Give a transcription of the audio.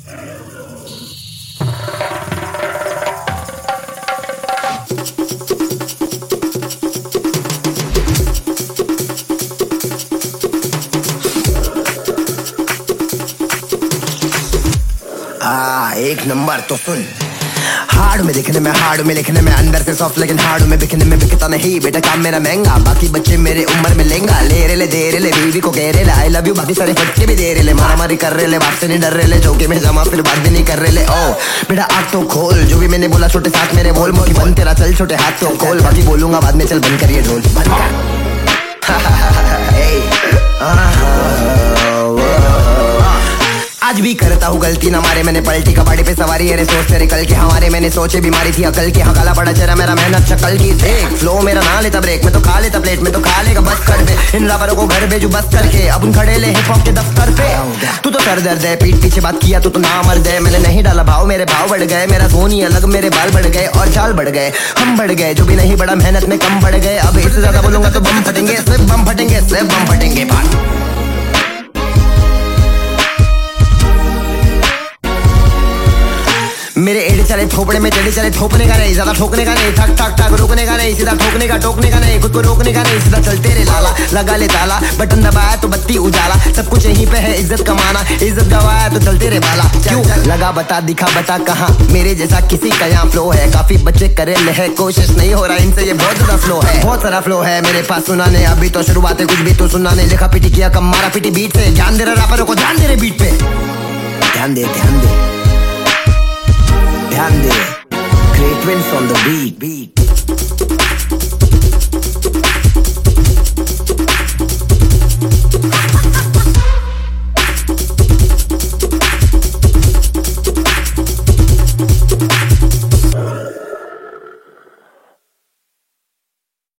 एक नंबर तो सुन। हार्ड में दिखने में, हार्ड में लिखने में, अंदर से सॉफ्ट लेकिन हार्ड में बिकने में बिकता नहीं। बेटा काम मेरा महंगा, बाकी बच्चे मेरे उम्र में लेंगा। ले रे ले दे रे ले, बीवी को कह रे ले आई लव यू, बाकी सारे फटके भी दे रे ले। मारा मारी कर रहे ले, बाप से नहीं डर रहे ले, चौके में जमा फिर बात भी नहीं कर रहे ले। ओ बेटा आग तो खोल, जो भी मैंने बोला छोटे साथ मेरे बोल। मोटी बन तेरा चल, छोटे हाथ तो खोल, बाकी बोलूंगा बाद में, चल बंद करिए ढोल बंद कर। आज भी करता हूँ गलती ना मारे, मैंने पलटी कबाड़ी पे सवारी। अरे सोच तेरे कल के हमारे, मैंने सोचे बीमारी थी अकल की। हाँ काला पड़ा चेहरा मेरा, मेहनत शक्ल की देख। फ्लो मेरा ना लेता ब्रेक, मैं तो खा लेता प्लेट में, तो खा लेगा बस कर दे। इन रैपरों को घर भेजू बस करके, अब उन खड़े ले हिप हॉप के दफ्तर पे। तू तो सर दर्द है, पीठ पीछे बात किया तो ना मर गए। मैंने नहीं डाला भाव, मेरे भाव बढ़ गए। मेरा सोनी अलग, मेरे बाल बढ़ गए और चाल बढ़ गए। हम बढ़ गए, जो भी नहीं बढ़ा मेहनत में कम बढ़ गए। अब इससे ज्यादा बोलूंगा तो बम फटेंगे, सिर्फ बम फटेंगे, सिर्फ बम फटेंगे। मेरे एड़े चले थोपड़े में, टेढ़े चले थोपने का नहीं, ज्यादा ठोकने का नहीं। ठक ठक ठक रुकने का नहीं, सीधा ठोकने का टोकने का नहीं, खुद को रोकने का नहीं। सीधा चलते रे लाला, लगा ले ताला, बटन दबाया तो बत्ती उजाला। सब कुछ यहीं पे है, इज्जत कमाना, इज्जत गवाया तो चलते रे बाला। क्यों लगा बता, दिखा बता कहाँ मेरे जैसा किसी का यहाँ फ्लो है। काफी बच्चे करे ले है, कोशिश नहीं हो रहा इनसे, ये बहुत ज्यादा फ्लो है। बहुत सारा फ्लो है मेरे पास सुनाने, अभी तो शुरुआत है, कुछ भी तो सुनाने। लिखा पीटी किया कम, मारा पीटी बीट से। ध्यान दे रहा रैपरों को, ध्यान दे रहे बीट पे, ध्यान दे ध्यान दे ध्यान दे। Great wins on the beat.